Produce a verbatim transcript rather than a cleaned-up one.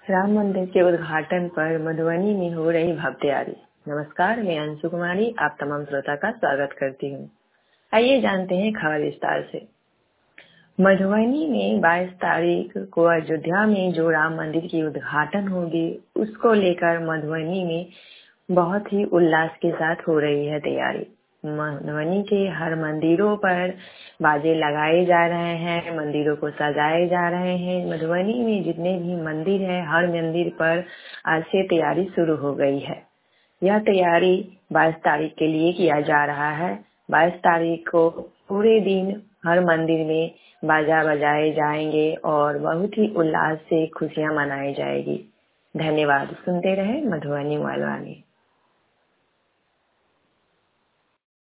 राम मंदिर के उद्घाटन पर मधुबनी में हो रही भव्य तैयारी। नमस्कार, मैं अंशु कुमारी आप तमाम श्रोता का स्वागत करती हूँ। आइए जानते हैं खबर विस्तार से। मधुबनी में बाईस तारीख को अयोध्या में जो राम मंदिर की उद्घाटन होगी, उसको लेकर मधुबनी में बहुत ही उल्लास के साथ हो रही है तैयारी। मधुबनी के हर मंदिरों पर बाजे लगाए जा रहे हैं, मंदिरों को सजाए जा रहे हैं। मधुबनी में जितने भी मंदिर हैं, हर मंदिर पर आज से तैयारी शुरू हो गई है। यह तैयारी बाईस तारीख के लिए किया जा रहा है। बाईस तारीख को पूरे दिन हर मंदिर में बाजा बजाए जाएंगे और बहुत ही उल्लास से खुशियां मनाई जाएगी। धन्यवाद। सुनते रहे मधुबनी वालवानी।